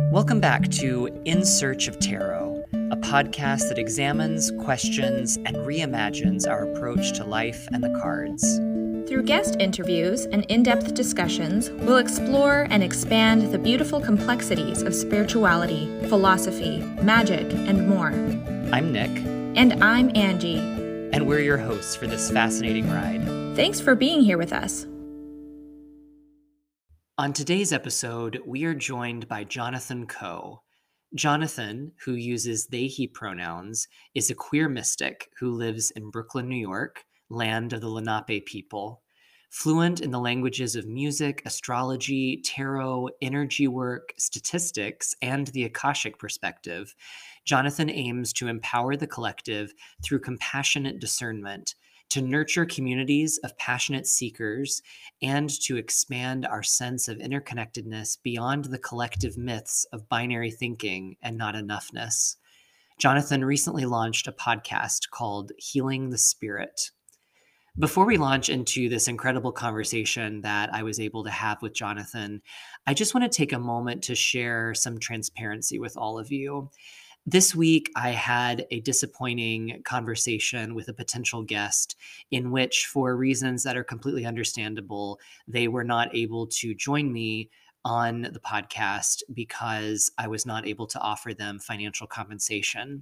Welcome back to In Search of Tarot, a podcast that examines, questions, and reimagines our approach to life and the cards. Through guest interviews and in-depth discussions, we'll explore and expand the beautiful complexities of spirituality, philosophy, magic, and more. I'm Nick. And I'm Angie. And we're your hosts for this fascinating ride. Thanks for being here with us. On today's episode, we are joined by Jonathan Coe. Jonathan, who uses they/he pronouns, is a queer mystic who lives in Brooklyn, New York, land of the Lenape people. Fluent in the languages of music, astrology, tarot, energy work, statistics, and the Akashic perspective, Jonathan aims to empower the collective through compassionate discernment, to nurture communities of passionate seekers, and to expand our sense of interconnectedness beyond the collective myths of binary thinking and not enoughness. Jonathan recently launched a podcast called Healing the Spirit. Before we launch into this incredible conversation that I was able to have with Jonathan, I just want to take a moment to share some transparency with all of you. This week, I had a disappointing conversation with a potential guest in which, for reasons that are completely understandable, they were not able to join me on the podcast because I was not able to offer them financial compensation.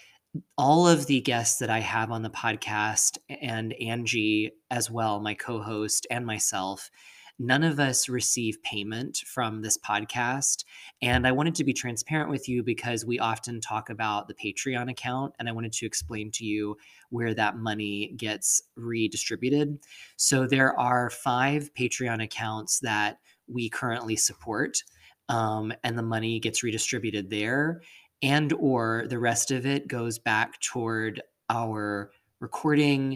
All of the guests that I have on the podcast, and Angie as well, my co-host, and myself, none of us receive payment from this podcast. And I wanted to be transparent with you because we often talk about the Patreon account, and I wanted to explain to you where that money gets redistributed. So there are 5 Patreon accounts that we currently support, and the money gets redistributed there, and or the rest of it goes back toward our recording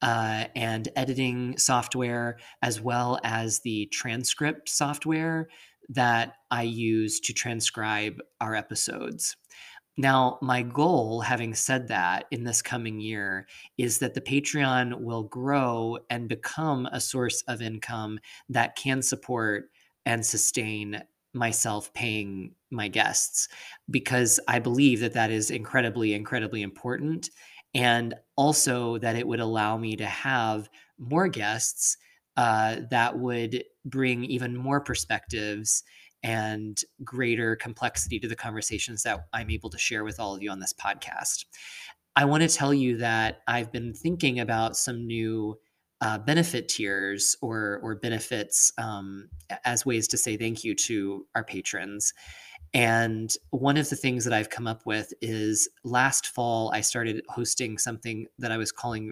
and editing software, as well as the transcript software that I use to transcribe our episodes. Now, my goal, having said that, in this coming year, is that the Patreon will grow and become a source of income that can support and sustain myself paying my guests, because I believe that that is incredibly, incredibly important. And also that it would allow me to have more guests that would bring even more perspectives and greater complexity to the conversations that I'm able to share with all of you on this podcast. I want to tell you that I've been thinking about some new benefit tiers or benefits as ways to say thank you to our patrons. And one of the things that I've come up with is last fall, I started hosting something that I was calling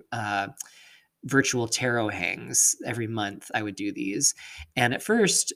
virtual tarot hangs. Every month I would do these. And at first,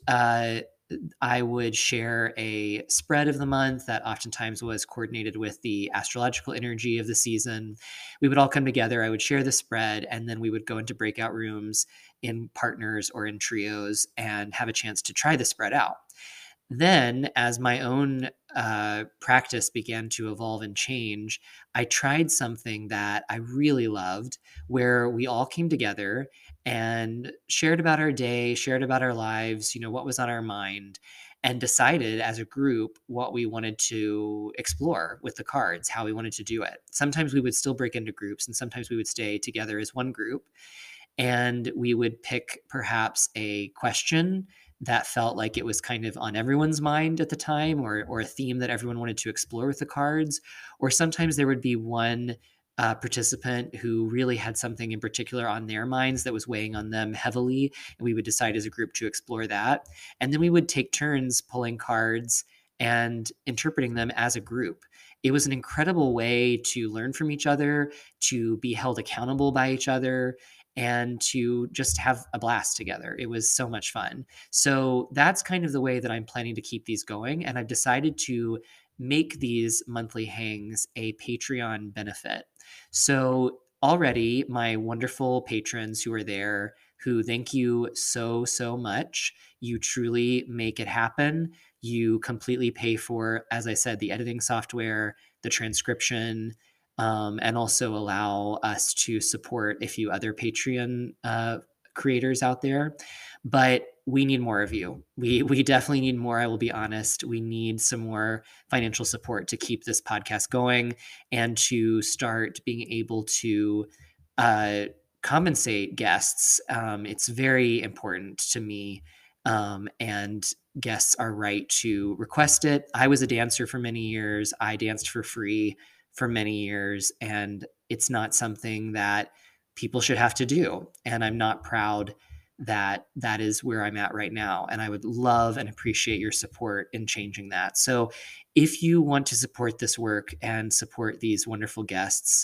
I would share a spread of the month that oftentimes was coordinated with the astrological energy of the season. We would all come together. I would share the spread, and then we would go into breakout rooms in partners or in trios and have a chance to try the spread out. Then, as my own practice began to evolve and change, I tried something that I really loved, where we all came together and shared about our day, shared about our lives, what was on our mind, and decided as a group what we wanted to explore with the cards, how we wanted to do it. Sometimes we would still break into groups, and sometimes we would stay together as one group. And we would pick perhaps a question that felt like it was kind of on everyone's mind at the time, or a theme that everyone wanted to explore with the cards. Or sometimes there would be one participant who really had something in particular on their minds that was weighing on them heavily, and we would decide as a group to explore that. And then we would take turns pulling cards and interpreting them as a group. It was an incredible way to learn from each other, to be held accountable by each other, and to just have a blast together. It was so much fun. So that's kind of the way that I'm planning to keep these going. And I've decided to make these monthly hangs a Patreon benefit. So already my wonderful patrons who are there, who thank you so, so much. You truly make it happen. You completely pay for, as I said, the editing software, the transcription, and also allow us to support a few other Patreon creators out there, but we need more of you. We definitely need more. I will be honest. We need some more financial support to keep this podcast going and to start being able to uh, compensate guests. It's very important to me, and guests are right to request it. I was a dancer for many years. I danced for free for many years, and it's not something that people should have to do. And I'm not proud that that is where I'm at right now. And I would love and appreciate your support in changing that. So if you want to support this work and support these wonderful guests,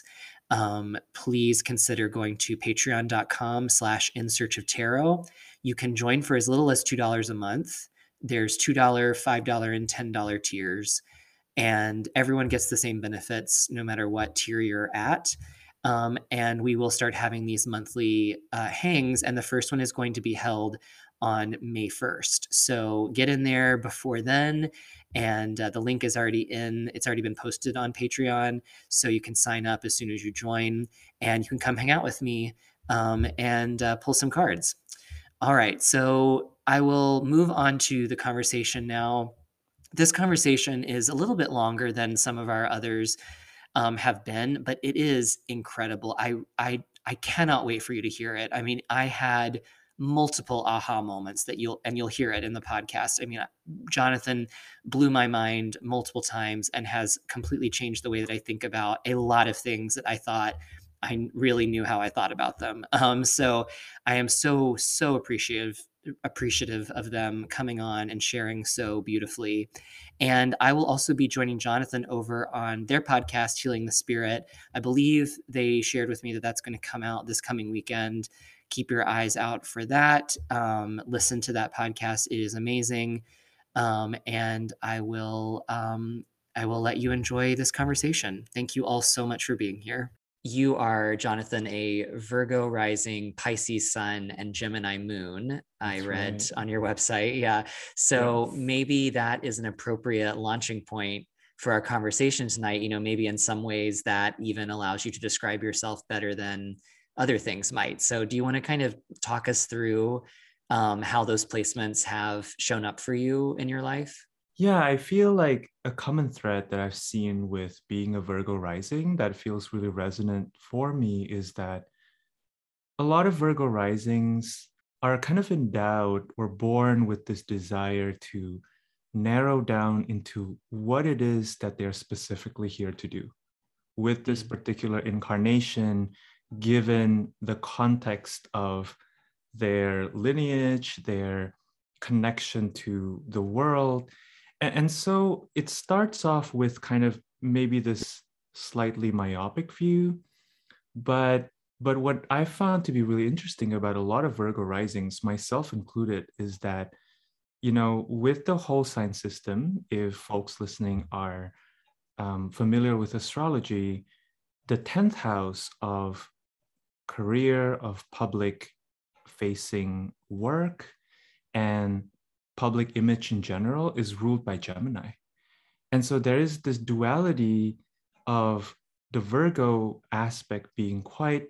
please consider going to patreon.com/in search of tarot. You can join for as little as $2 a month. There's $2, $5, and $10 tiers, and everyone gets the same benefits no matter what tier you're at. And we will start having these monthly hangs, and the first one is going to be held on May 1st. So get in there before then, and the link is already in. It's already been posted on Patreon, so you can sign up as soon as you join, and you can come hang out with me and pull some cards. All right, so I will move on to the conversation now. This conversation is a little bit longer than some of our others have been, but it is incredible. I cannot wait for you to hear it. I mean, I had multiple aha moments that you'll hear it in the podcast. I mean, Jonathan blew my mind multiple times and has completely changed the way that I think about a lot of things that I thought I really knew how I thought about them. So I am so appreciative of them coming on and sharing so beautifully. And I will also be joining Jonathan over on their podcast, Healing the Spirit. I believe they shared with me that that's going to come out this coming weekend. Keep your eyes out for that. Listen to that podcast. It is amazing. And I will let you enjoy this conversation. Thank you all so much for being here. You are, Jonathan, a Virgo rising, Pisces sun, and Gemini moon. I read on your website. Yeah. So maybe that is an appropriate launching point for our conversation tonight. You know, maybe in some ways that even allows you to describe yourself better than other things might. So do you want to kind of talk us through how those placements have shown up for you in your life? Yeah, I feel like a common thread that I've seen with being a Virgo rising that feels really resonant for me is that a lot of Virgo risings are kind of endowed or born with this desire to narrow down into what it is that they're specifically here to do with this particular incarnation, given the context of their lineage, their connection to the world. And so it starts off with kind of maybe this slightly myopic view, but what I found to be really interesting about a lot of Virgo risings, myself included, is that, you know, with the whole sign system, if folks listening are familiar with astrology, the 10th house of career, of public facing work, and public image in general is ruled by Gemini. And so there is this duality of the Virgo aspect being quite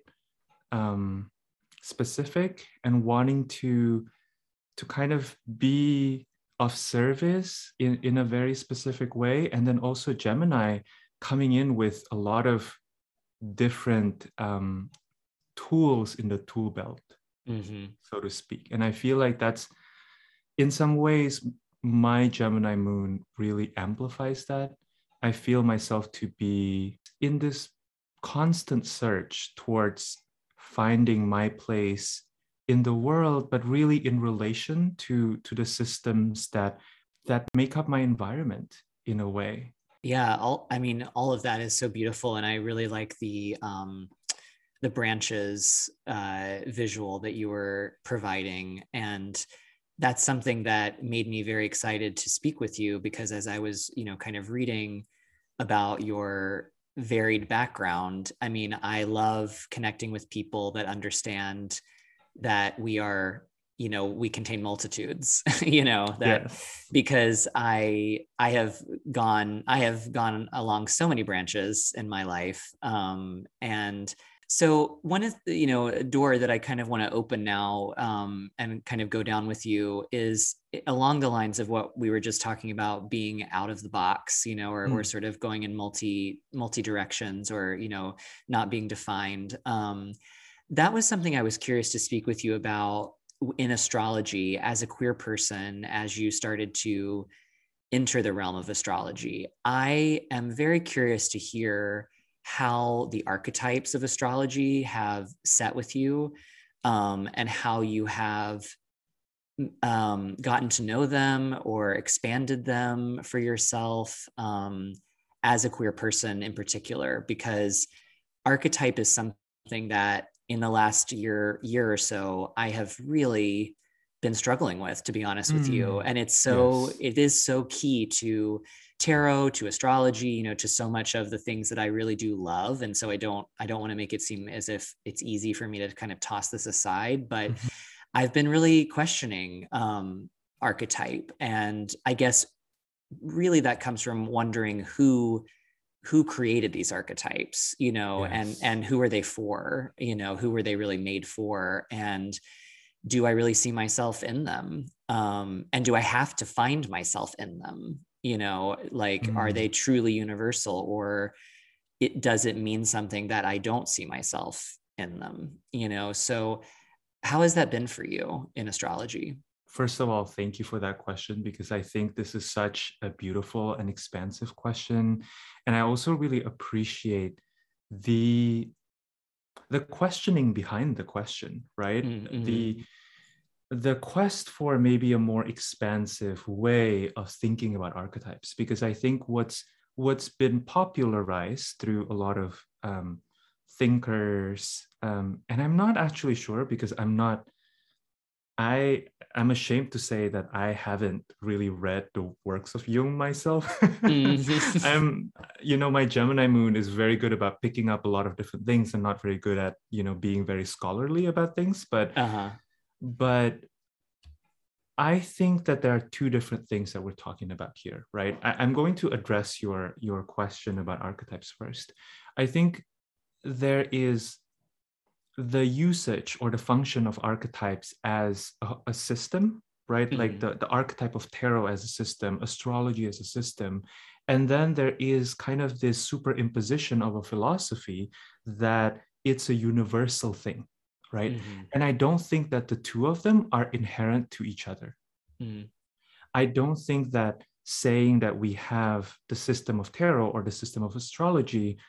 specific and wanting to kind of be of service in a very specific way. And then also Gemini coming in with a lot of different tools in the tool belt, so to speak. And I feel like that's, in some ways, my Gemini moon really amplifies that. I feel myself to be in this constant search towards finding my place in the world, but really in relation to the systems that make up my environment in a way. Yeah, all of that is so beautiful, and I really like the branches visual that you were providing, and that's something that made me very excited to speak with you, because as I was, you know, kind of reading about your varied background, I mean, I love connecting with people that understand that we are, you know, we contain multitudes, you know, that because I have gone along so many branches in my life. And So one of the, a door that I kind of want to open now, and kind of go down with you is along the lines of what we were just talking about, being out of the box, or sort of going in multi directions, or, not being defined. That was something I was curious to speak with you about in astrology as a queer person, as you started to enter the realm of astrology. I am very curious to hear how the archetypes of astrology have set with you, and how you have gotten to know them or expanded them for yourself, as a queer person in particular, because archetype is something that in the last year or so, I have really been struggling with, to be honest with you. And it is so key to tarot, to astrology, to so much of the things that I really do love. And so I don't want to make it seem as if it's easy for me to kind of toss this aside, but I've been really questioning archetype. And I guess really that comes from wondering who created these archetypes, and who are they for, who were they really made for? And do I really see myself in them? And do I have to find myself in them? Are they truly universal, or does it mean something that I don't see myself in them? So how has that been for you in astrology? First of all, thank you for that question, because I think this is such a beautiful and expansive question. And I also really appreciate the questioning behind the question, right? Mm-hmm. The quest for maybe a more expansive way of thinking about archetypes, because I think what's been popularized through a lot of thinkers, and I'm not actually sure, because I'm ashamed to say that I haven't really read the works of Jung myself. My Gemini moon is very good about picking up a lot of different things and not very good at, being very scholarly about things. But I think that there are two different things that we're talking about here, right? I'm going to address your question about archetypes first. I think there is the usage or the function of archetypes as a system, right? Mm-hmm. Like the archetype of tarot as a system, astrology as a system. And then there is kind of this superimposition of a philosophy that it's a universal thing, right? Mm-hmm. And I don't think that the two of them are inherent to each other. Mm-hmm. I don't think that saying that we have the system of tarot or the system of astrology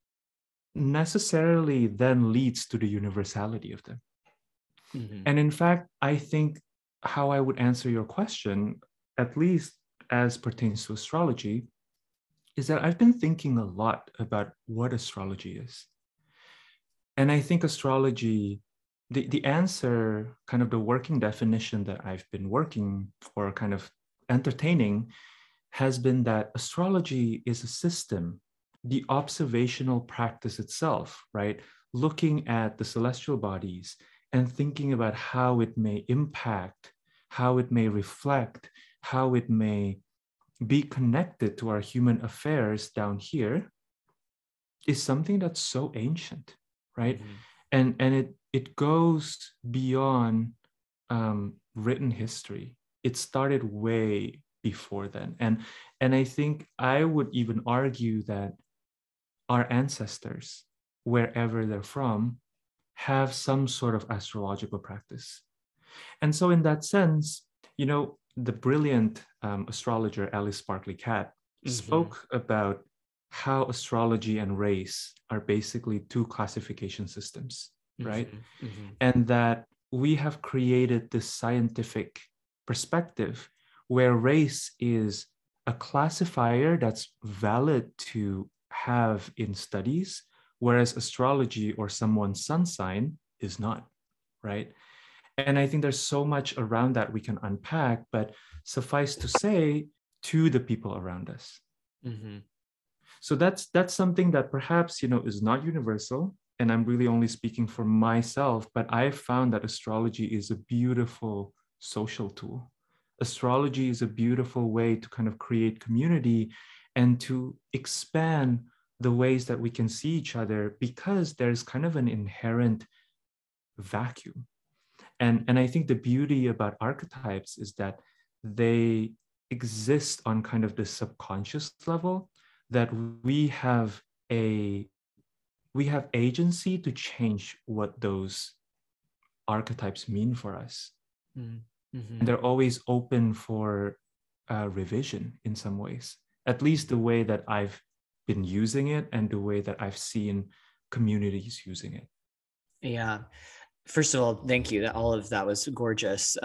necessarily then leads to the universality of them. Mm-hmm. And in fact, I think how I would answer your question, at least as pertains to astrology, is that I've been thinking a lot about what astrology is. And I think astrology, the answer, kind of the working definition that I've been working or kind of entertaining, has been that astrology is a system, the observational practice itself, right? Looking at the celestial bodies and thinking about how it may impact, how it may reflect, how it may be connected to our human affairs down here, is something that's so ancient, right? Mm-hmm. And it goes beyond written history. It started way before then. And I think I would even argue that our ancestors, wherever they're from, have some sort of astrological practice. And so in that sense, the brilliant astrologer Alice Barclay Catt spoke about how astrology and race are basically two classification systems, right? And that we have created this scientific perspective where race is a classifier that's valid to have in studies, whereas astrology or someone's sun sign is not, right? And I think there's so much around that we can unpack, but suffice to say, to the people around us. Mm-hmm. So that's something that perhaps, is not universal. And I'm really only speaking for myself, but I've found that astrology is a beautiful social tool. Astrology is a beautiful way to kind of create community and to expand the ways that we can see each other, because there's kind of an inherent vacuum. And I think the beauty about archetypes is that they exist on kind of the subconscious level, that we have agency to change what those archetypes mean for us. Mm-hmm. And they're always open for revision in some ways, at least the way that I've been using it and the way that I've seen communities using it. Yeah. First of all, thank you. All of that was gorgeous.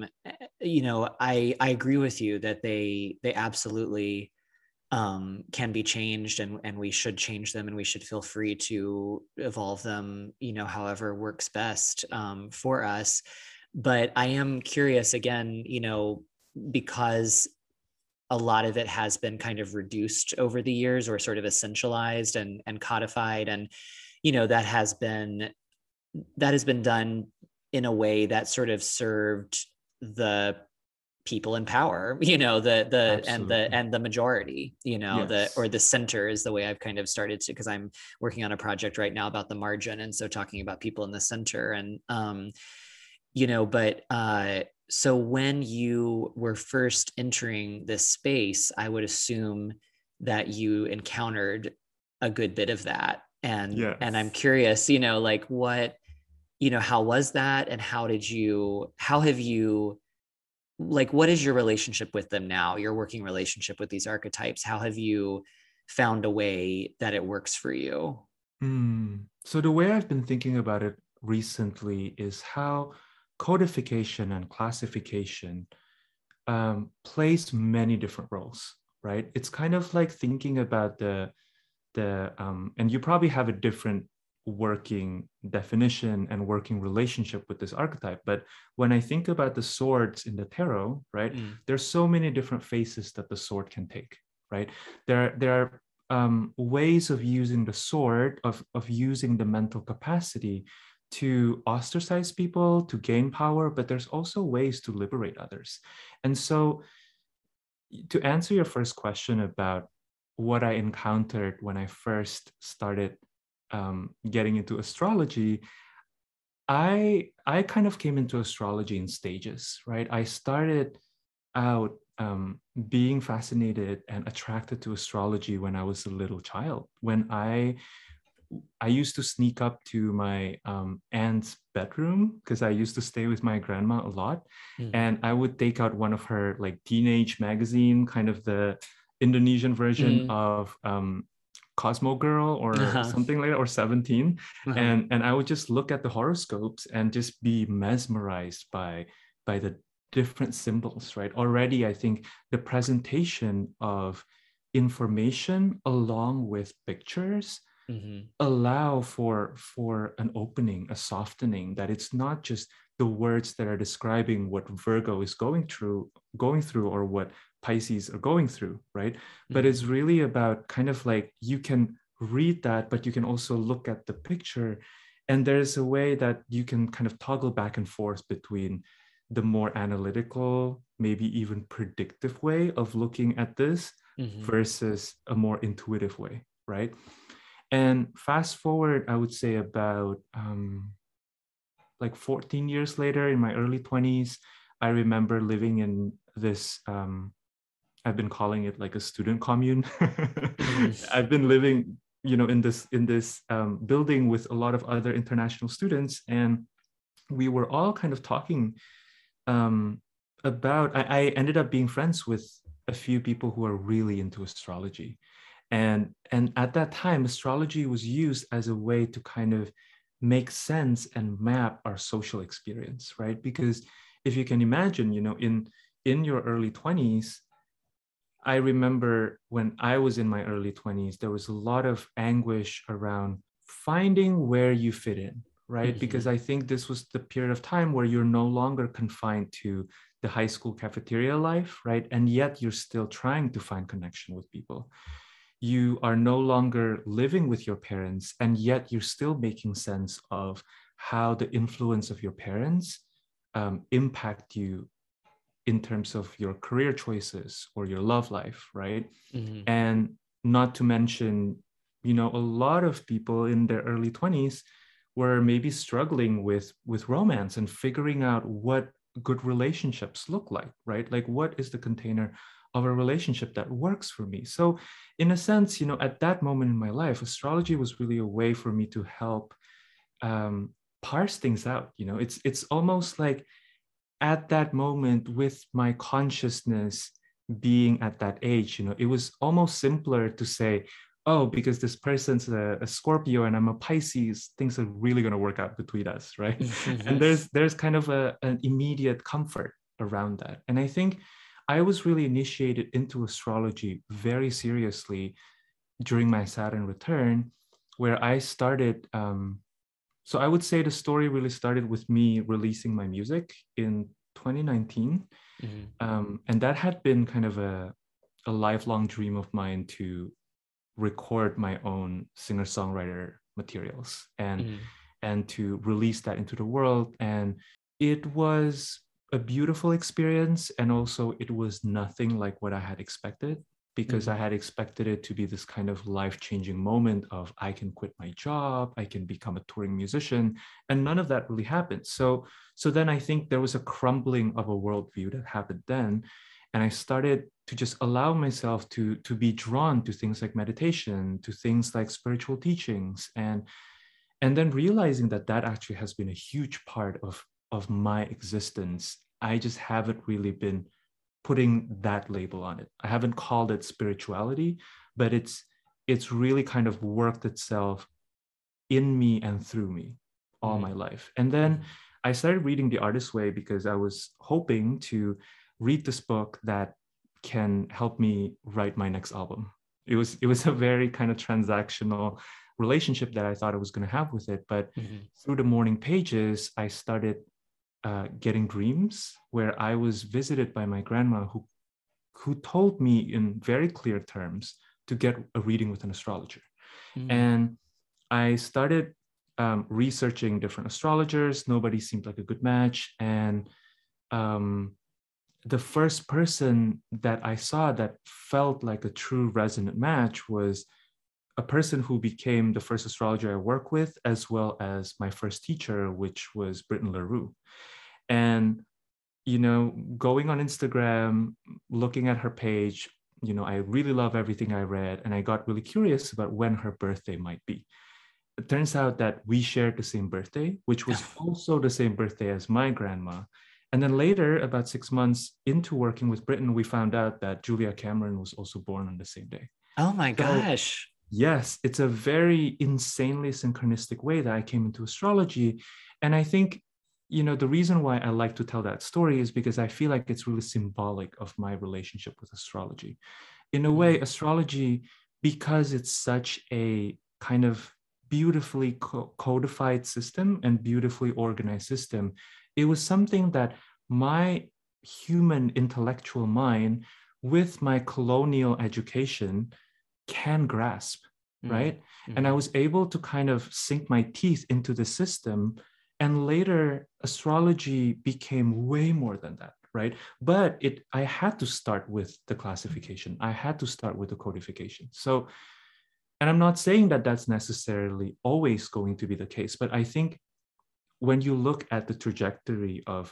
I agree with you that they absolutely can be changed, and we should change them, and we should feel free to evolve them, however works best for us. But I am curious again, because a lot of it has been kind of reduced over the years, or sort of essentialized and codified, and that has been done in a way that sort of served the people in power, and the majority, Yes. or the center is the way I've kind of started to, because I'm working on a project right now about the margin, and so talking about people in the center, and so when you were first entering this space, I would assume that you encountered a good bit of that, and Yes. I'm curious, like what, how was that, and how have you, like, what is your relationship with them now, your working relationship with these archetypes? How have you found a way that it works for you? So the way I've been thinking about it recently is how codification and classification plays many different roles, right? It's kind of like thinking about and you probably have a different working definition and working relationship with this archetype. But when I think about the swords in the tarot, right, there's so many different faces that the sword can take, right? There are ways of using the sword, of using the mental capacity to ostracize people, to gain power, but there's also ways to liberate others. And so to answer your first question about what I encountered when I first started getting into astrology, I kind of came into astrology in stages, right? I started out being fascinated and attracted to astrology when I was a little child. When I used to sneak up to my aunt's bedroom, because I used to stay with my grandma a lot, and I would take out one of her like teenage magazine, kind of the Indonesian version of Cosmo Girl or something like that, or 17. And I would just look at the horoscopes and just be mesmerized by the different symbols, right? Already, I think the presentation of information along with pictures allow for an opening, a softening, that it's not just the words that are describing what Virgo is going through, or what Pisces are going through, right? But it's really about kind of like, you can read that, but you can also look at the picture, and there's a way that you can kind of toggle back and forth between the more analytical, maybe even predictive way of looking at this versus a more intuitive way, right? And fast forward, I would say about like 14 years later, in my early 20s, I remember living in this, I've been calling it like a student commune. I've been living, in this building with a lot of other international students, and we were all kind of talking about. I ended up being friends with a few people who are really into astrology, and at that time, astrology was used as a way to kind of make sense and map our social experience, right? Because if you can imagine, in your early 20s, I remember when I was in my early 20s, there was a lot of anguish around finding where you fit in, right? Because I think this was the period of time where you're no longer confined to the high school cafeteria life, right? And yet you're still trying to find connection with people. You are no longer living with your parents, and yet you're still making sense of how the influence of your parents impact you in terms of your career choices or your love life, right? And not to mention a lot of people in their early 20s were maybe struggling with romance and figuring out what good relationships look like, right? Like, what is the container of a relationship that works for me? So in a sense, at that moment in my life, astrology was really a way for me to help parse things out. It's almost like at that moment, with my consciousness being at that age, it was almost simpler to say, oh, because this person's a Scorpio and I'm a Pisces, things are really going to work out between us, right? And there's kind of an immediate comfort around that. And I think I was really initiated into astrology very seriously during my Saturn return, where I started. So I would say the story really started with me releasing my music in 2019. And that had been kind of a lifelong dream of mine to record my own singer-songwriter materials and to release that into the world. And it was a beautiful experience. And also it was nothing like what I had expected, because I had expected it to be this kind of life-changing moment of I can quit my job, I can become a touring musician, and none of that really happened. So then I think there was a crumbling of a worldview that happened then. And I started to just allow myself to be drawn to things like meditation, to things like spiritual teachings, and then realizing that actually has been a huge part of my existence. I just haven't really been putting that label on it. I haven't called it spirituality, but it's really kind of worked itself in me and through me all my life. And then I started reading The Artist's Way because I was hoping to read this book that can help me write my next album. It was a very kind of transactional relationship that I thought I was going to have with it. But through the morning pages, I started getting dreams where I was visited by my grandma who told me in very clear terms to get a reading with an astrologer. And I started researching different astrologers. Nobody seemed like a good match. And the first person that I saw that felt like a true resonant match was a person who became the first astrologer I work with, as well as my first teacher, which was Britton LaRue. And, going on Instagram, looking at her page, I really love everything I read, and I got really curious about when her birthday might be. It turns out that we shared the same birthday, which was also the same birthday as my grandma. And then later, about 6 months into working with Britton, we found out that Julia Cameron was also born on the same day. Oh my gosh. Yes, it's a very insanely synchronistic way that I came into astrology. And I think, the reason why I like to tell that story is because I feel like it's really symbolic of my relationship with astrology. In a way, astrology, because it's such a kind of beautifully codified system and beautifully organized system, it was something that my human intellectual mind with my colonial education can grasp, right? And I was able to kind of sink my teeth into the system. And later, astrology became way more than that, right? But I had to start with the classification. I had to start with the codification. So, and I'm not saying that that's necessarily always going to be the case, but I think when you look at the trajectory of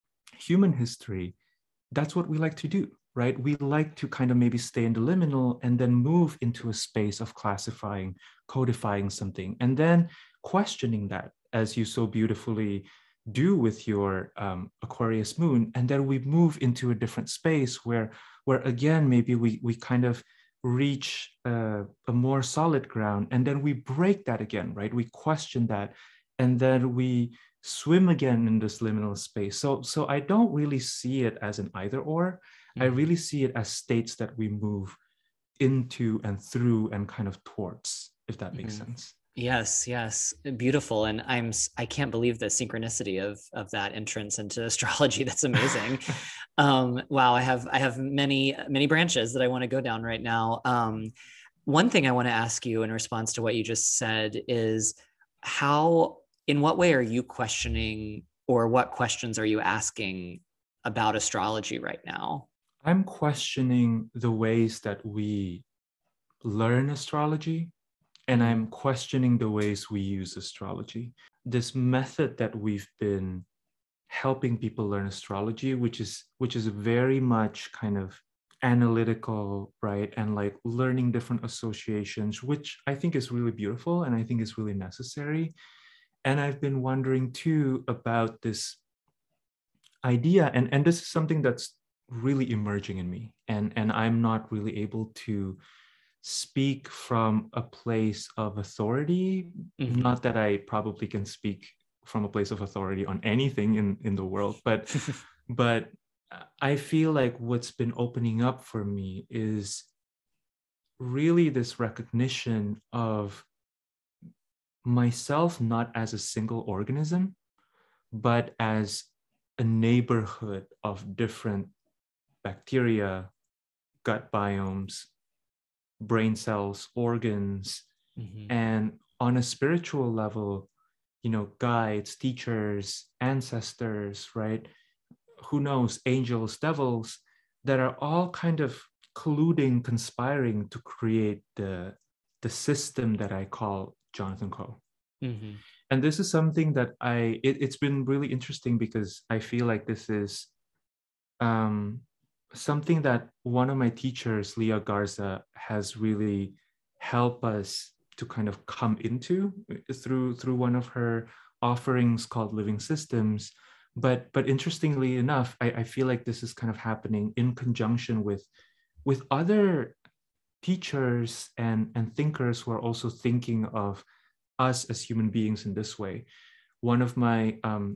human history, that's what we like to do, right? We like to kind of maybe stay in the liminal and then move into a space of classifying, codifying something, and then questioning that, as you so beautifully do with your Aquarius moon. And then we move into a different space where again, maybe we kind of reach a more solid ground, and then we break that again, right? We question that, and then we swim again in this liminal space. So I don't really see it as an either or. I really see it as states that we move into and through and kind of towards, if that makes sense. Yes, beautiful. And I can't believe the synchronicity of that entrance into astrology. That's amazing. Wow, I have many branches that I want to go down right now. One thing I want to ask you in response to what you just said is in what way are you questioning, or what questions are you asking about astrology right now? I'm questioning the ways that we learn astrology and I'm questioning the ways we use astrology. This method that we've been helping people learn astrology, which is very much kind of analytical, right? And like learning different associations, which I think is really beautiful and I think is really necessary. And I've been wondering too about this idea, and this is something that's really emerging in me, and I'm not really able to speak from a place of authority. Not that I probably can speak from a place of authority on anything in the world, but I feel like what's been opening up for me is really this recognition of myself not as a single organism, but as a neighborhood of different bacteria, gut biomes, brain cells, organs, and on a spiritual level, guides, teachers, ancestors, right? Who knows, angels, devils, that are all kind of colluding, conspiring to create the system that I call Jonathan Coe. And this is something that it's been really interesting because I feel like this is something that one of my teachers, Leah Garza, has really helped us to kind of come into through one of her offerings called Living Systems. But interestingly enough, I feel like this is kind of happening in conjunction with other teachers and thinkers who are also thinking of us as human beings in this way. One of my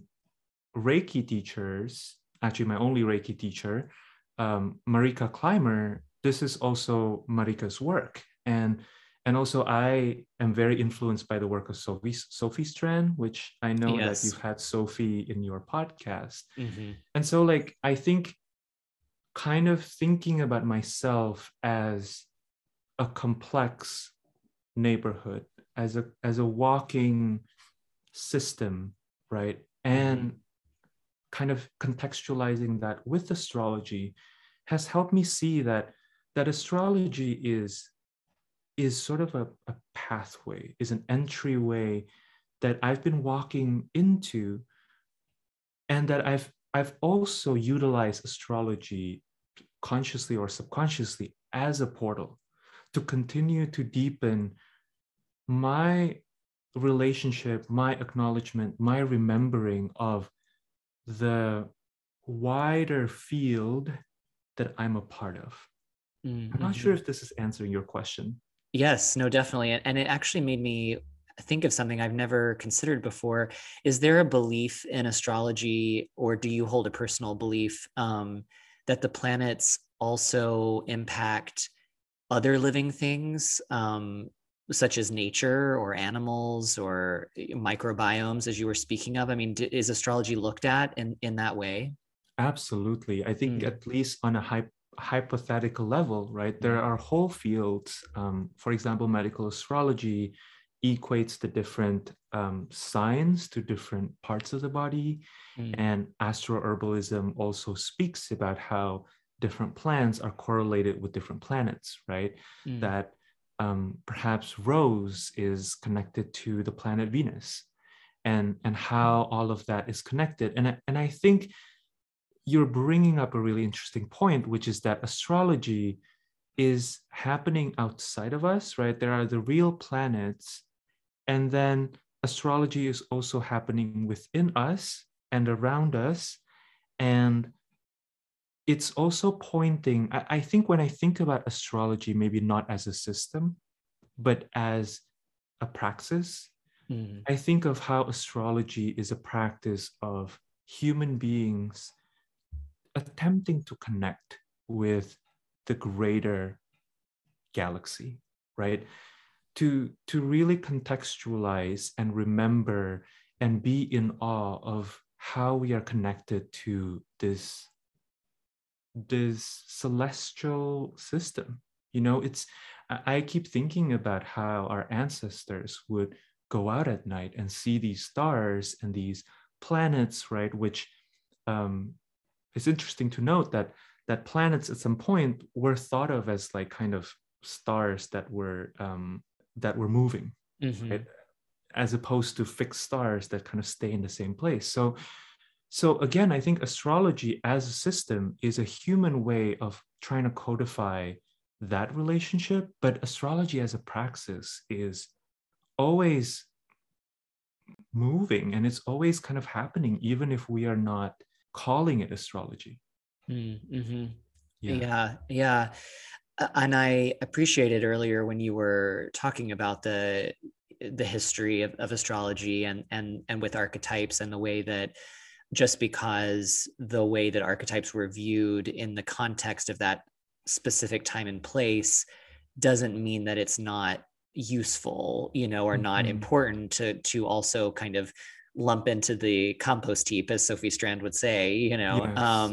Reiki teachers, actually my only Reiki teacher, Marika Clymer, this is also Marika's work. And also I am very influenced by the work of Sophie Strand, which I know that you've had Sophie in your podcast. And so like, I think kind of thinking about myself as a complex neighborhood, as a walking system, right? And kind of contextualizing that with astrology has helped me see that astrology is sort of a pathway, is an entryway that I've been walking into, and that I've also utilized astrology consciously or subconsciously as a portal to continue to deepen my relationship, my acknowledgement, my remembering of the wider field that I'm a part of. I'm not sure if this is answering your question. Yes, no, definitely. And it actually made me think of something I've never considered before. Is there a belief in astrology, or do you hold a personal belief that the planets also impact other living things, such as nature or animals or microbiomes, as you were speaking of? I mean, is astrology looked at in that way? Absolutely. I think at least on a hypothetical level, right? There are whole fields. For example, medical astrology equates the different signs to different parts of the body. And astroherbalism also speaks about how different plants are correlated with different planets, right? That perhaps rose is connected to the planet Venus, and how all of that is connected. And I think you're bringing up a really interesting point, which is that astrology is happening outside of us, right? There are the real planets, and then astrology is also happening within us and around us. And it's also pointing, I think when I think about astrology, maybe not as a system, but as a praxis, I think of how astrology is a practice of human beings attempting to connect with the greater galaxy, right? To really contextualize and remember and be in awe of how we are connected to this celestial system. I keep thinking about how our ancestors would go out at night and see these stars and these planets, right? Which it's interesting to note that planets at some point were thought of as like kind of stars that were that were moving, Mm-hmm. right? As opposed to fixed stars that kind of stay in the same place. So again, I think astrology as a system is a human way of trying to codify that relationship, but astrology as a praxis is always moving, and it's always kind of happening, even if we are not calling it astrology. Mm-hmm. Yeah. Yeah. And I appreciated earlier when you were talking about the history of astrology and with archetypes, and the way that just because the way that archetypes were viewed in the context of that specific time and place doesn't mean that it's not useful, or not Mm-hmm. important to also kind of lump into the compost heap, as Sophie Strand would say, Yes.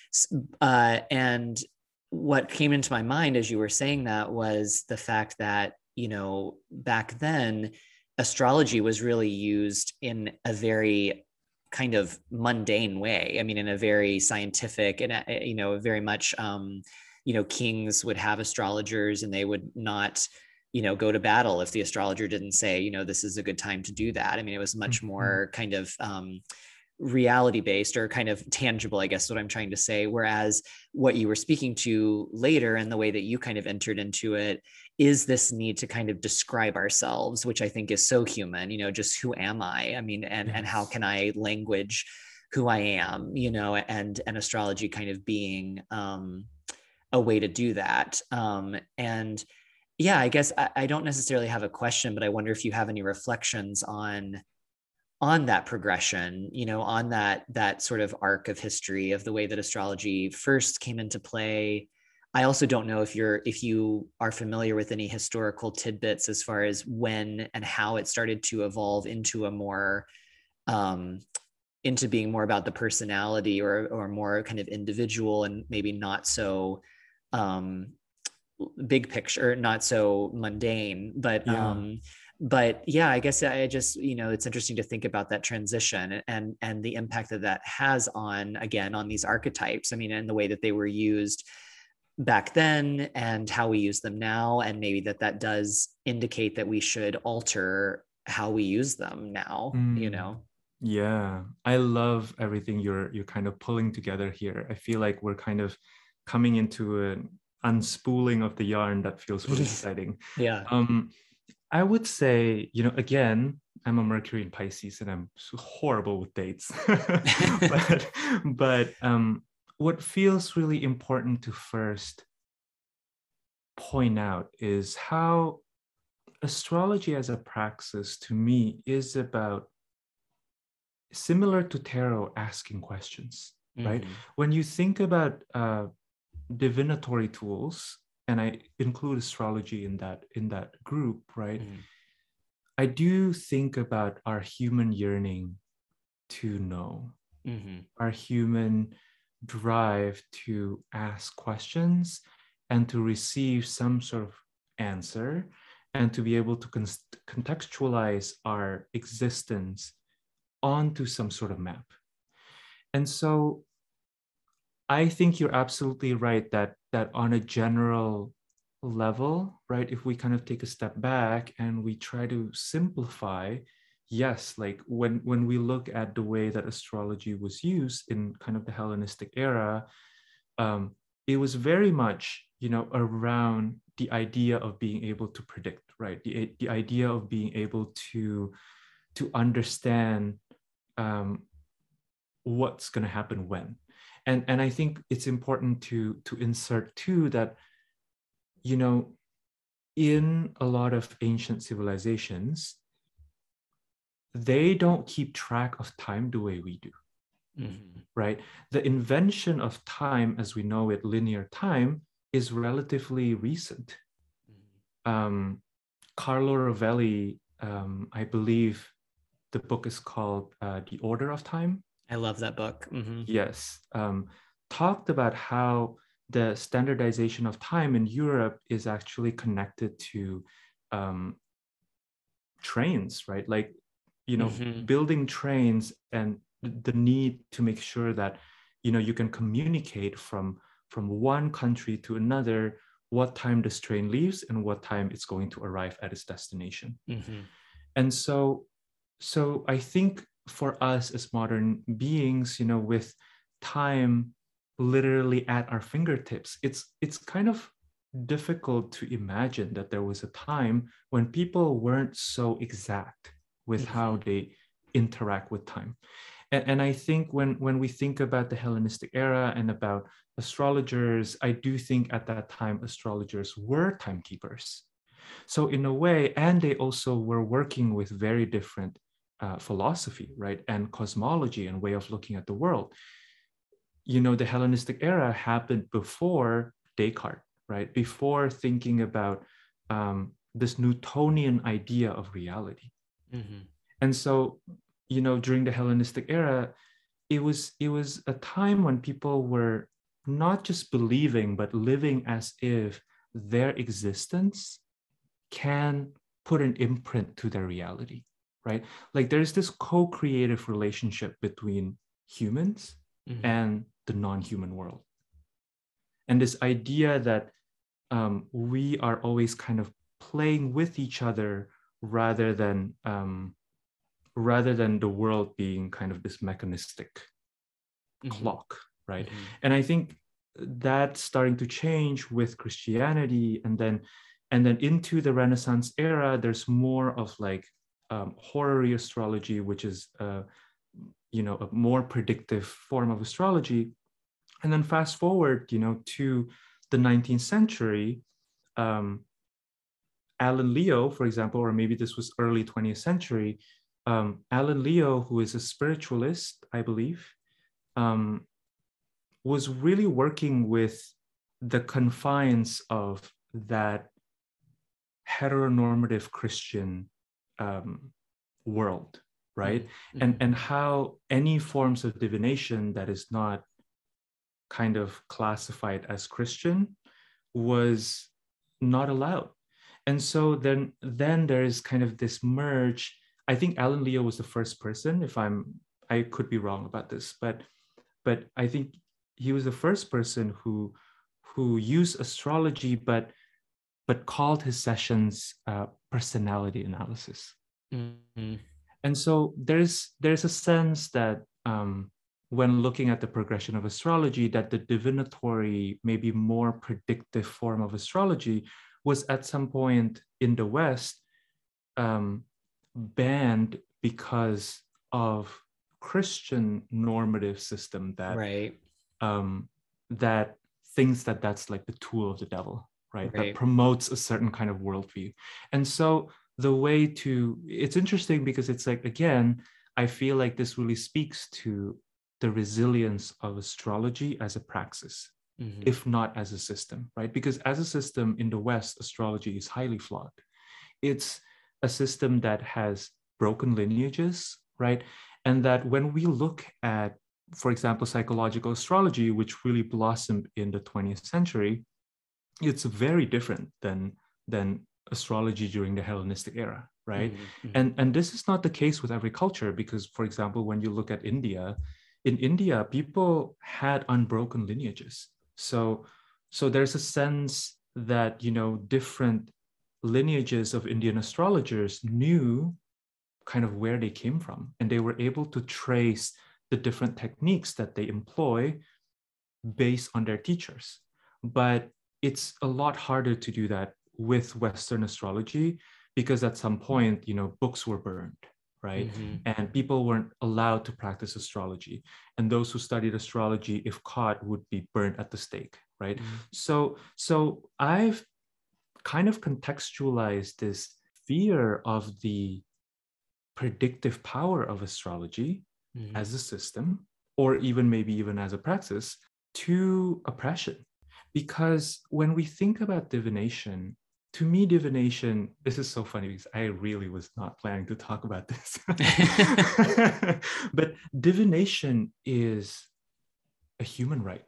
and what came into my mind as you were saying that was the fact that, back then, astrology was really used in a very kind of mundane way. I mean, in a very scientific and, very much, kings would have astrologers, and they would not, go to battle if the astrologer didn't say, this is a good time to do that. I mean, it was much Mm-hmm. more kind of, reality based, or kind of tangible, I guess is what I'm trying to say. Whereas what you were speaking to later, and the way that you kind of entered into it, is this need to kind of describe ourselves, which I think is so human, just who am I? I mean, and how Yes. can I language who I am, and astrology kind of being a way to do that. And yeah, I guess I don't necessarily have a question, but I wonder if you have any reflections on that progression, on that sort of arc of history of the way that astrology first came into play. I also don't know if you are familiar with any historical tidbits as far as when and how it started to evolve into a more into being more about the personality, or more kind of individual, and maybe not so um big picture, not so mundane. but Yeah. um but yeah, I guess I just, it's interesting to think about that transition, and the impact that that has on, again, on these archetypes. I mean, and the way that they were used back then, and how we use them now, and maybe that does indicate that we should alter how we use them now. Yeah, I love everything you're kind of pulling together here. I feel like we're kind of coming into an unspooling of the yarn that feels really exciting. Yeah. Um, I would say, again, I'm a Mercury in Pisces, and I'm so horrible with dates. But what feels really important to first point out is how astrology as a praxis to me is about, similar to tarot, asking questions, right? Mm-hmm. When you think about divinatory tools, and I include astrology in that group, right? Mm-hmm. I do think about our human yearning to know, Mm-hmm. our human drive to ask questions and to receive some sort of answer, and to be able to contextualize our existence onto some sort of map. And so I think you're absolutely right that on a general level, right, if we kind of take a step back and we try to simplify, yes, like when we look at the way that astrology was used in kind of the Hellenistic era, it was very much, around the idea of being able to predict, right? The idea of being able to understand what's going to happen when. And I think it's important to insert too that, in a lot of ancient civilizations, they don't keep track of time the way we do. Mm-hmm. Right? The invention of time as we know it, linear time, is relatively recent. Carlo Rovelli, I believe the book is called The Order of Time. I love that book. Mm-hmm. Yes. Talked about how the standardization of time in Europe is actually connected to trains, right? Like, Mm-hmm. building trains, and the need to make sure that, you can communicate from one country to another what time this train leaves and what time it's going to arrive at its destination. Mm-hmm. And so I think for us as modern beings, with time literally at our fingertips, it's kind of difficult to imagine that there was a time when people weren't so exact with how they interact with time. And I think when we think about the Hellenistic era and about astrologers, I do think at that time astrologers were timekeepers. So in a way, and they also were working with very different philosophy, right, and cosmology and way of looking at the world. The Hellenistic era happened before Descartes, right, before thinking about this Newtonian idea of reality. And so, during the Hellenistic era, it was a time when people were not just believing, but living as if their existence can put an imprint to their reality, right? Like there's this co-creative relationship between humans and the non-human world. And this idea that we are always kind of playing with each other rather than the world being kind of this mechanistic clock, right? And I think that's starting to change with Christianity, and then into the Renaissance era, there's more of like horary astrology, which is a more predictive form of astrology. And then fast forward, to the 19th century, Alan Leo, for example, or maybe this was early 20th century, Alan Leo, who is a spiritualist, I believe, was really working with the confines of that heteronormative Christian world, right? And how any forms of divination that is not kind of classified as Christian was not allowed. And so then there is kind of this merge. I think Alan Leo was the first person, I could be wrong about this, but I think he was the first person who used astrology, but called his sessions personality analysis. And so there's a sense that when looking at the progression of astrology, that the divinatory, maybe more predictive form of astrology was at some point in the West banned because of Christian normative system that that thinks that that's like the tool of the devil, right? That promotes a certain kind of worldview. And so it's interesting because it's like, again, I feel like this really speaks to the resilience of astrology as a praxis, if not as a system, right? Because as a system in the West, astrology is highly flawed. It's a system that has broken lineages, right? And that when we look at, for example, psychological astrology, which really blossomed in the 20th century, it's very different than astrology during the Hellenistic era, right? And this is not the case with every culture, because, for example, when you look at India, in India, people had unbroken lineages. So there's a sense that, different lineages of Indian astrologers knew kind of where they came from, and they were able to trace the different techniques that they employ based on their teachers. But it's a lot harder to do that with Western astrology, because at some point, books were burned, right? And people weren't allowed to practice astrology. And those who studied astrology, if caught, would be burnt at the stake, right? So I've kind of contextualized this fear of the predictive power of astrology as a system, or maybe even as a praxis, to oppression. Because when we think about divination, to me, divination, this is so funny because I really was not planning to talk about this. But divination is a human right.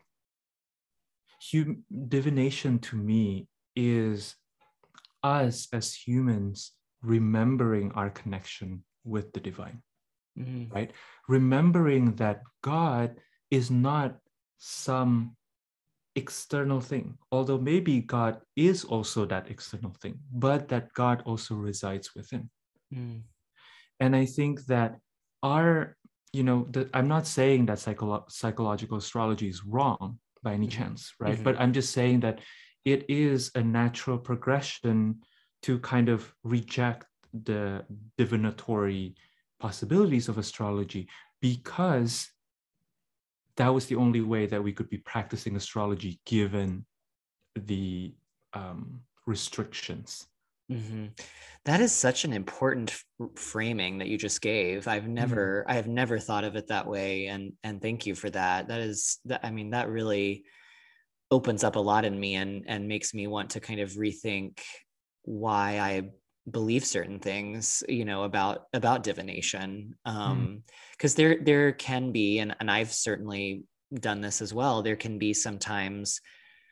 Divination to me is us as humans remembering our connection with the divine, right? Remembering that God is not some external thing, although maybe God is also that external thing, but that God also resides within. Mm. And I think that our, I'm not saying that psychological astrology is wrong by any chance, right? Mm-hmm. But I'm just saying that it is a natural progression to kind of reject the divinatory possibilities of astrology, because that was the only way that we could be practicing astrology given the restrictions. Mm-hmm. That is such an important framing that you just gave. I have never thought of it that way, and thank you for that. I mean, that really opens up a lot in me and makes me want to kind of rethink why I believe certain things, about divination. Because there can be, and I've certainly done this as well, there can be sometimes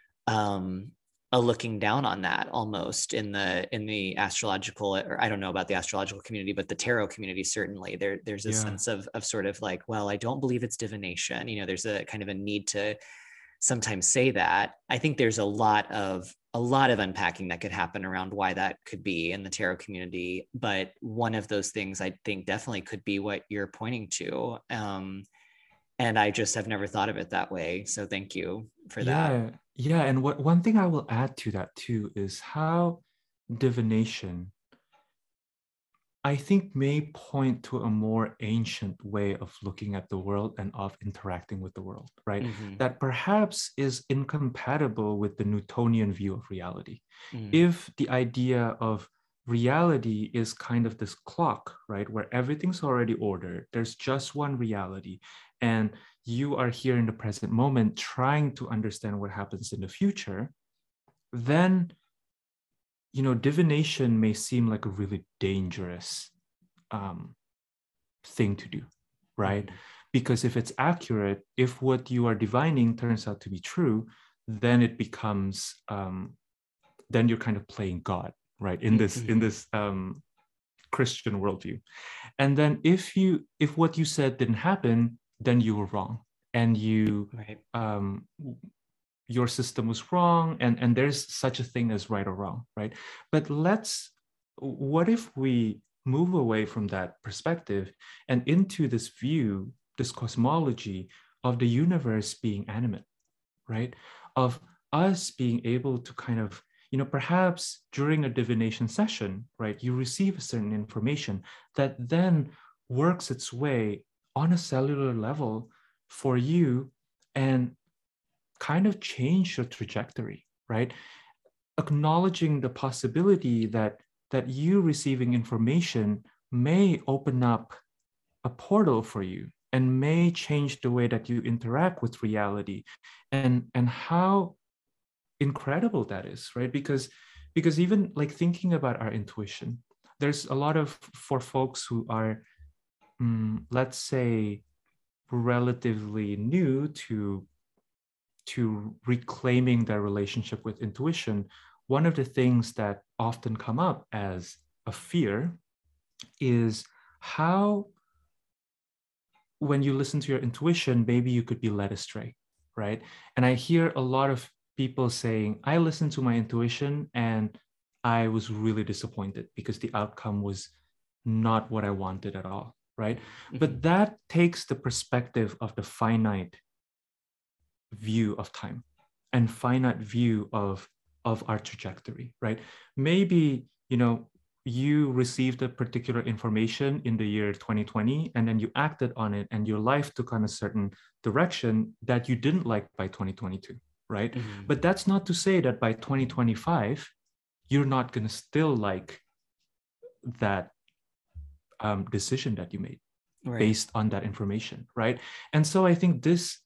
a looking down on that almost in the astrological, or I don't know about the astrological community, but the tarot community, certainly there's a sense of sort of like, well, I don't believe it's divination. There's a kind of a need to sometimes say that. I think there's a lot of unpacking that could happen around why that could be in the tarot community. But one of those things I think definitely could be what you're pointing to. And I just have never thought of it that way. So thank you for that. Yeah. And one thing I will add to that too is how divination, I think, may point to a more ancient way of looking at the world and of interacting with the world, right? That perhaps is incompatible with the Newtonian view of reality. If the idea of reality is kind of this clock, right, where everything's already ordered, there's just one reality, and you are here in the present moment trying to understand what happens in the future, then divination may seem like a really dangerous thing to do, right? Because if it's accurate, if what you are divining turns out to be true, then it becomes, then you're kind of playing God, right? In this Christian worldview. And then if what you said didn't happen, then you were wrong, and your system was wrong, and there's such a thing as right or wrong, right? But what if we move away from that perspective and into this view, this cosmology of the universe being animate, right? Of us being able to kind of, perhaps during a divination session, right, you receive a certain information that then works its way on a cellular level for you and kind of change your trajectory, right? Acknowledging the possibility that you receiving information may open up a portal for you and may change the way that you interact with reality, and how incredible that is, right? Because even like thinking about our intuition, there's a lot of, for folks who are let's say relatively new to reclaiming their relationship with intuition, one of the things that often come up as a fear is how, when you listen to your intuition, maybe you could be led astray, right? And I hear a lot of people saying, I listened to my intuition and I was really disappointed because the outcome was not what I wanted at all, right? But that takes the perspective of the finite view of time and finite view of our trajectory, right? Maybe, you received a particular information in the year 2020, and then you acted on it, and your life took on a certain direction that you didn't like by 2022, right? But that's not to say that by 2025, you're not going to still like that decision that you made based on that information, right? And so I think this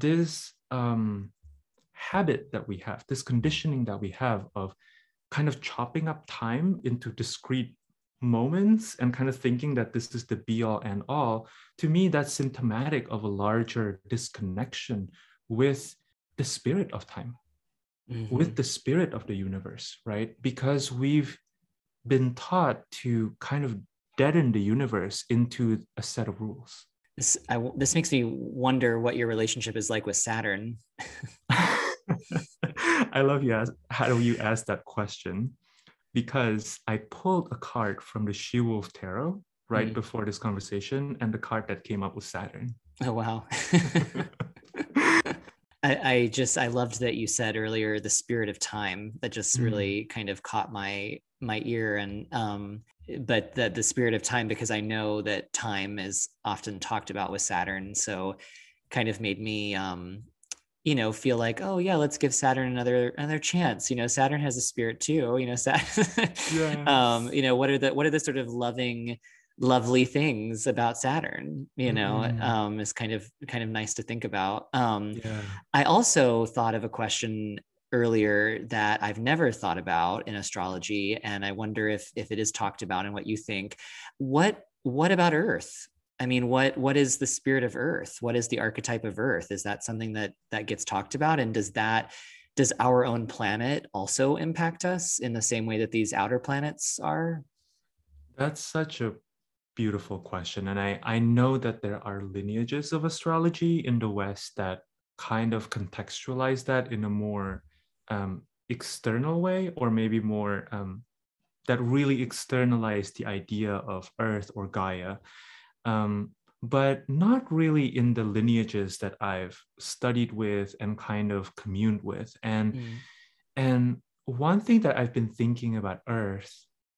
habit that we have, this conditioning that we have of kind of chopping up time into discrete moments and kind of thinking that this is the be all and all, to me, that's symptomatic of a larger disconnection with the spirit of time, with the spirit of the universe, right? Because we've been taught to kind of deaden the universe into a set of rules. This makes me wonder what your relationship is like with Saturn. I love you ask how you ask that question, because I pulled a card from the She-Wolf Tarot right before this conversation, and the card that came up was Saturn. Oh, wow. I loved that you said earlier the spirit of time. That just really kind of caught my ear. And but the spirit of time, because I know that time is often talked about with Saturn, so kind of made me feel like, oh yeah, let's give Saturn another chance. Saturn has a spirit too. Yeah. What are the sort of lovely things about Saturn, is kind of nice to think about. Yeah. I also thought of a question earlier that I've never thought about in astrology, and I wonder if it is talked about and what you think. What about Earth? I mean, what is the spirit of Earth? What is the archetype of Earth? Is that something that gets talked about? And does our own planet also impact us in the same way that these outer planets are? That's such a beautiful question. And I know that there are lineages of astrology in the West that kind of contextualize that in a more external way, or maybe more that really externalize the idea of Earth or Gaia. But not really in the lineages that I've studied with and kind of communed with. And one thing that I've been thinking about Earth